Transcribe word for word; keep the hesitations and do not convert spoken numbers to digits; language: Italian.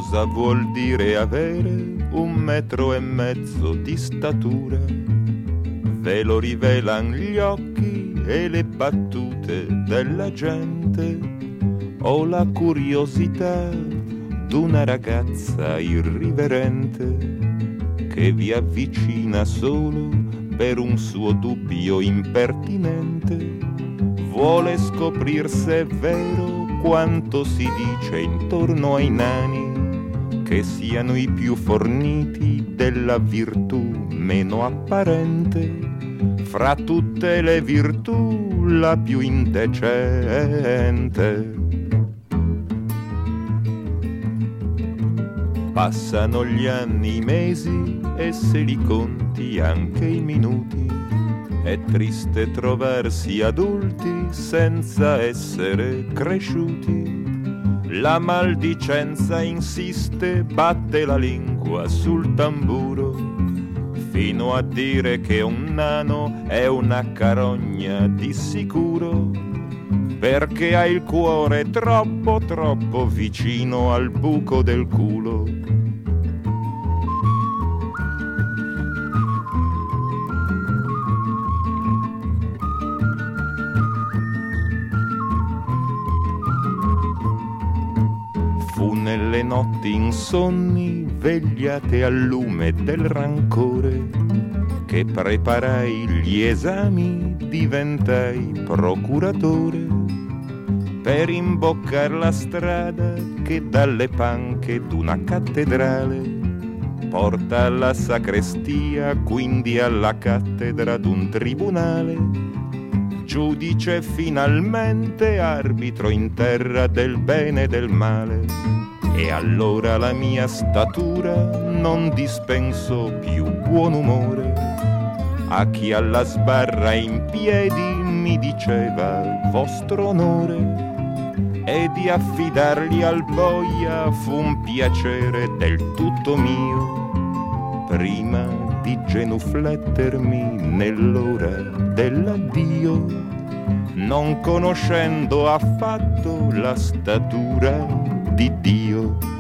cosa vuol dire avere un metro e mezzo di statura. Ve lo rivelan gli occhi e le battute della gente, o la curiosità d'una ragazza irriverente che vi avvicina solo per un suo dubbio impertinente. Vuole scoprir se è vero quanto si dice intorno ai nani, che siano i più forniti della virtù meno apparente, fra tutte le virtù la più indecente. Passano gli anni, i mesi e se li conti anche i minuti. È triste trovarsi adulti senza essere cresciuti. La maldicenza insiste, batte la lingua sul tamburo, fino a dire che un nano è una carogna di sicuro, perché ha il cuore troppo troppo vicino al buco del culo. Fu nelle notti insonni, vegliate al lume del rancore, che preparai gli esami, diventai procuratore, per imboccar la strada che dalle panche d'una cattedrale porta alla sacrestia, quindi alla cattedra d'un tribunale. Giudice finalmente, arbitro in terra del bene e del male. E allora la mia statura non dispensò più buon umore a chi alla sbarra in piedi mi diceva vostro onore, e di affidarli al boia fu un piacere del tutto mio, prima di genuflettermi nell'ora dell'addio, non conoscendo affatto la statura di Dio.